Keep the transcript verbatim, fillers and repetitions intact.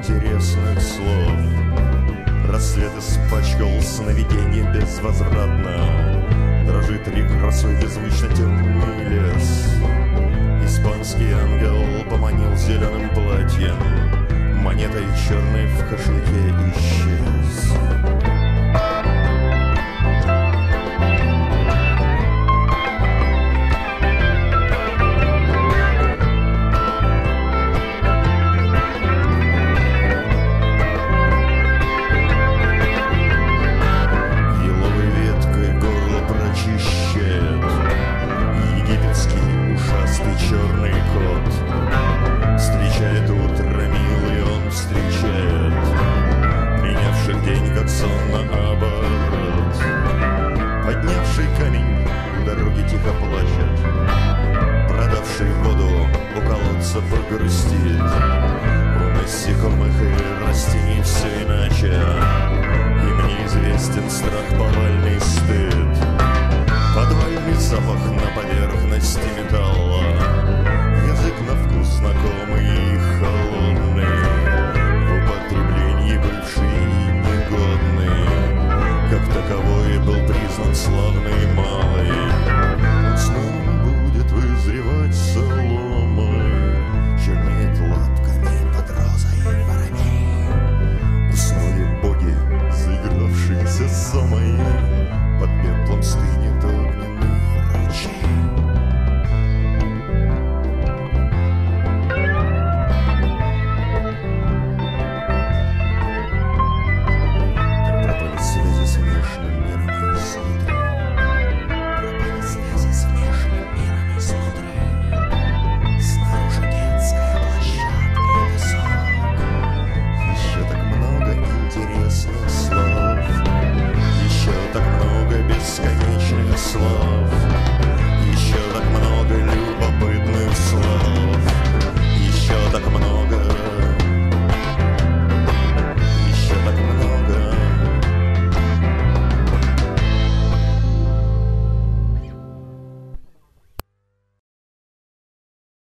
интересных слов. Рассвет испачкал сновиденье безвозвратно. Дрожит рек росой беззвучно темный лес. Испанский ангел поманил зеленым платьем, монетой черной в кошельке исчез. Черный кот встречает утро, милый он встречает, принявших день как сон наоборот. Поднявший камень у дороги тихо плачет, продавший воду у колодца погрустит. У насекомых и растений все иначе, им неизвестен страх, повальный стыд. Подвальный запах на поверхности металл